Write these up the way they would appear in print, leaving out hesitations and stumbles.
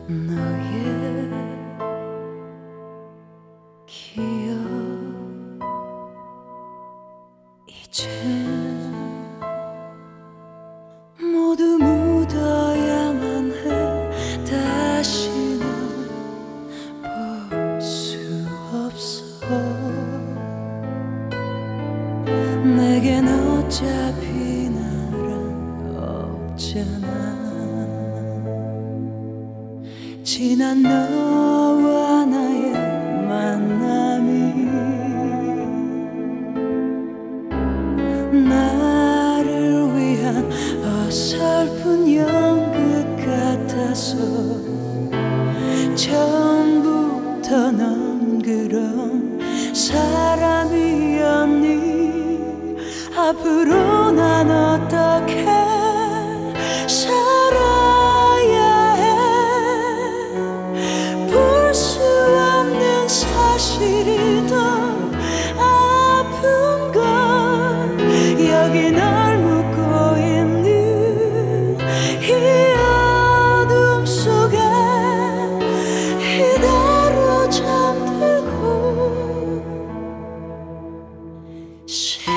너의 기억 이제 모두 묻어야만 해. 다시는 볼 수 없어. 내겐 어차피 나란 없잖아. 지난 너와 나의 만남이 나를 위한 어설픈 연극 같아서 처음부터 넌 그런 사람이었니? 앞으로 난 어떻게 살아야 해? 볼 수 없는 사실이 더 아픈 걸 여기 널 묻고 있는 이 어둠 속에 이대로 잠들고 싶어.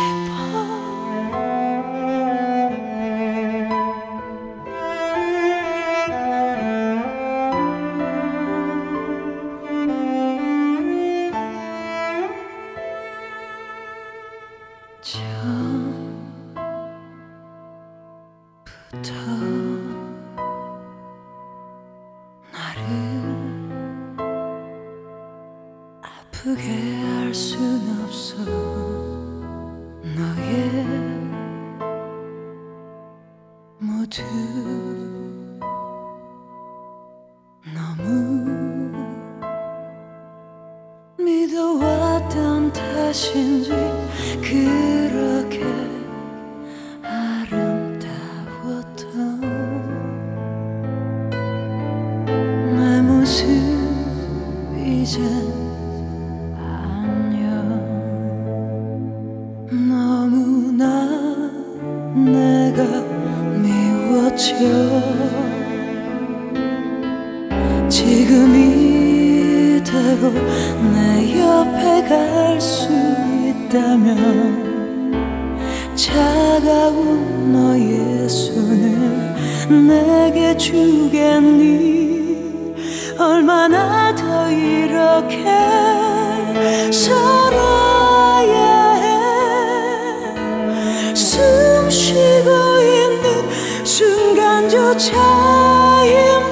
처음부터 나를 아프게 할 순 없어. 너의 모두 너무 믿어왔던 탓인지 그렇게 아름다웠던 내 모습 이젠 안녕. 너무나 내가 미워져. 지금 이대로 내 옆에 갈 수 있다면 차가운 너의 손을 내게 주겠니? 얼마나 더 이렇게 살아야 해? 숨 쉬고 있는 순간조차